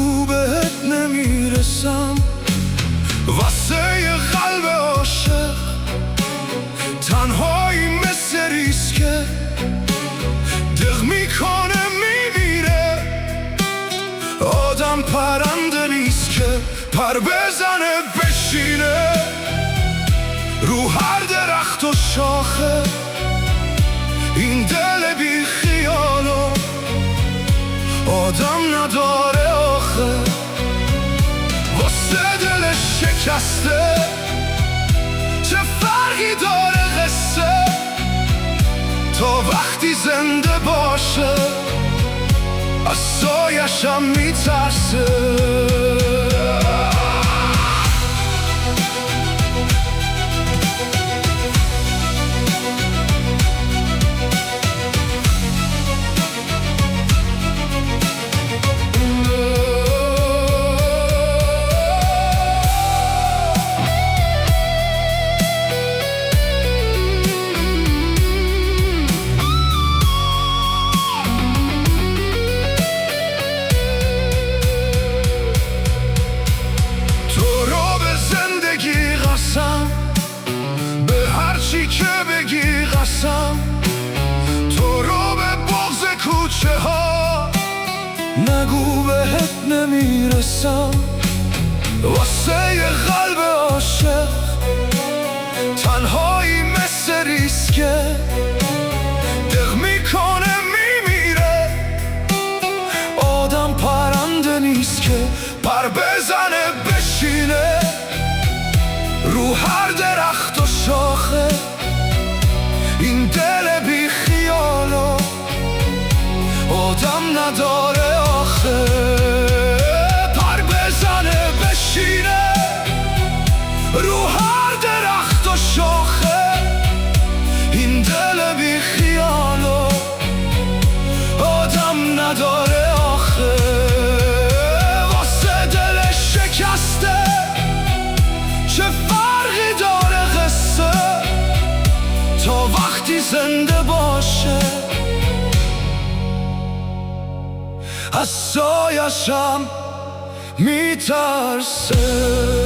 نگو بهت نمیرسم، واسه قلب عاشق تنهایی مثل ریسکه، دق میکنه میمیره. آدم پرنده نیست که پر بزنه بشینه رو هر درخت و شاخه. این دل بی خیالو آدم نداره آخه، واسه دلش شکسته چه فرقی داره قصه، تا وقتی زنده باشه از سایشم میترسه. به هرچی که بگی قسم، تو رو به بغض کوچه ها نگو بهت نمیرسم، واسه قلب عاشق تنهایی مثل ریسکه، دق میکنه میمیره. آدم پرنده نیست که پر بزنه بشینه رو هر درخت و شاخه. این دل بی خیالو آدم نداره آخه، پر بزنه بشینه رو هر درخت و شاخه. این دل بی خیالو آدم نداره آخه، واسه دلش شکسته چه فرقی داره قصه، تا وقتی زنده باشه از سایشم میترسه.